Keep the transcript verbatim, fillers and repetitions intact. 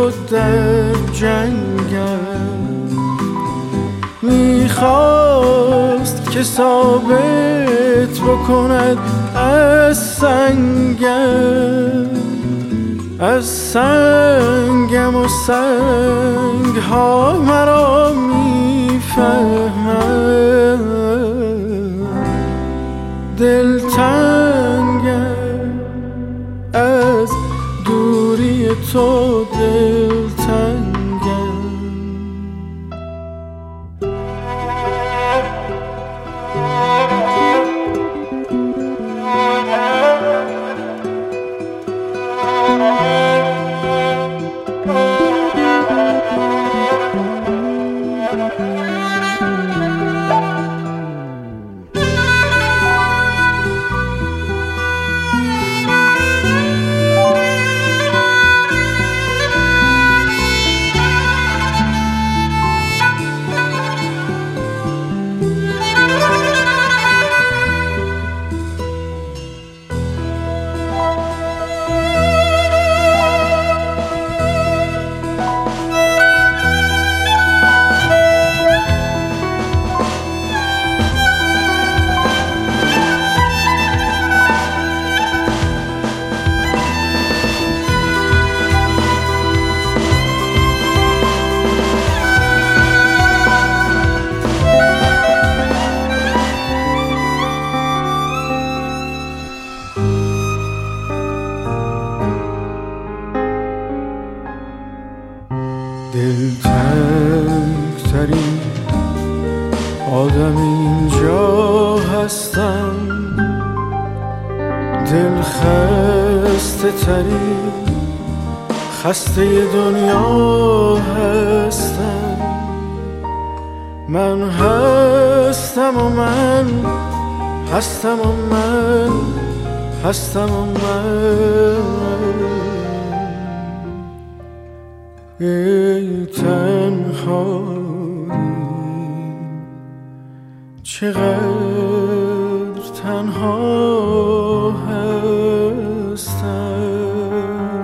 تو در جنگم، میخواست که ثابت بکند از سنگم، از سنگم و سنگ ها مرا میفهمد. دلتنگم از دوری تو، دلتنگم. دلتنگترین آدم اینجا هستم، دلخسته ترین خسته دنیا هستم. من هستم و من هستم و من هستم و من. ای تنهایی چقدر تنها هستم.